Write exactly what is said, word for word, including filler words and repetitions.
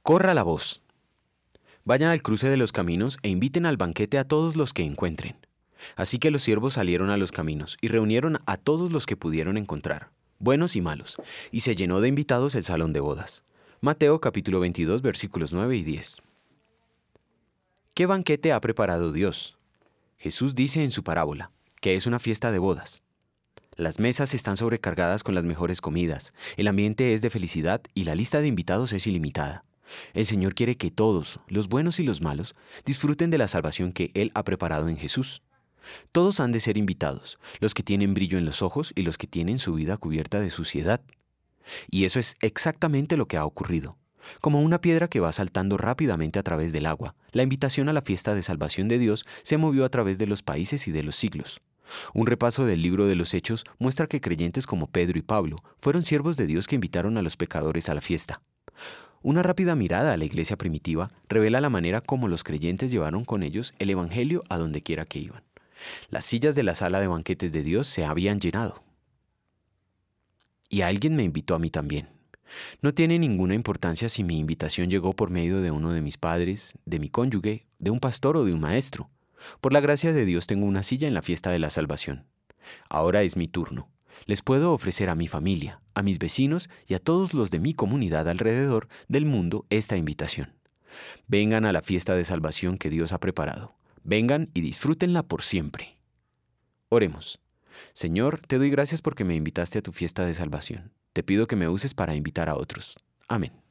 Corra la voz. Vayan al cruce de los caminos e inviten al banquete a todos los que encuentren. Así que los siervos salieron a los caminos y reunieron a todos los que pudieron encontrar, buenos y malos, y se llenó de invitados el salón de bodas. Mateo capítulo veintidós versículos nueve y diez. ¿Qué banquete ha preparado Dios? Jesús dice en su parábola que es una fiesta de bodas. Las mesas están sobrecargadas con las mejores comidas, el ambiente es de felicidad y la lista de invitados es ilimitada. El Señor quiere que todos, los buenos y los malos, disfruten de la salvación que Él ha preparado en Jesús. Todos han de ser invitados, los que tienen brillo en los ojos y los que tienen su vida cubierta de suciedad. Y eso es exactamente lo que ha ocurrido. Como una piedra que va saltando rápidamente a través del agua, la invitación a la fiesta de salvación de Dios se movió a través de los países y de los siglos. Un repaso del libro de los Hechos muestra que creyentes como Pedro y Pablo fueron siervos de Dios que invitaron a los pecadores a la fiesta. Una rápida mirada a la iglesia primitiva revela la manera como los creyentes llevaron con ellos el evangelio a donde quiera que iban. Las sillas de la sala de banquetes de Dios se habían llenado. Y alguien me invitó a mí también. No tiene ninguna importancia si mi invitación llegó por medio de uno de mis padres, de mi cónyuge, de un pastor o de un maestro. Por la gracia de Dios tengo una silla en la fiesta de la salvación. Ahora es mi turno. Les puedo ofrecer a mi familia, a mis vecinos y a todos los de mi comunidad alrededor del mundo esta invitación. Vengan a la fiesta de salvación que Dios ha preparado. Vengan y disfrútenla por siempre. Oremos. Señor, te doy gracias porque me invitaste a tu fiesta de salvación. Te pido que me uses para invitar a otros. Amén.